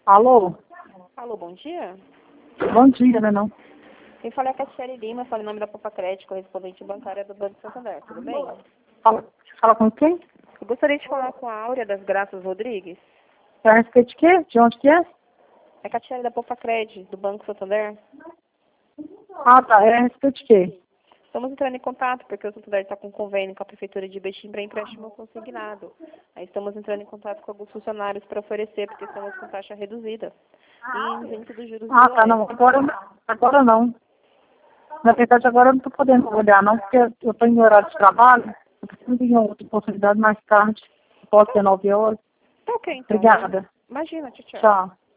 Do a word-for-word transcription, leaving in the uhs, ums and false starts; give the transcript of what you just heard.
Alô? Alô, bom dia. Bom dia, né não? Quem fala é a Cassiane Lima, fala em nome da Popa Crédito, correspondente bancária do Banco Santander, tudo bem? Fala, fala com quem? Eu gostaria de falar com a Áurea das Graças Rodrigues. É a respeito de quê? De onde que é? É a Cassiane da Popa Crédito, do Banco Santander. Ah, tá. É a respeito de quê? Estamos entrando em contato porque o Santander está com convênio com a Prefeitura de Betim para empréstimo consignado. Aí estamos entrando em contato com alguns funcionários para oferecer, porque estamos com taxa reduzida. E isento dos juros Ah, do tá. Não. Agora, agora não. Na verdade, agora eu não estou podendo olhar, não, porque eu estou em horário de trabalho. Eu preciso de uma outra oportunidade mais tarde. Pode ser nove horas. Tá ok, então. Obrigada. Imagina, tchau, tchau. Tchau.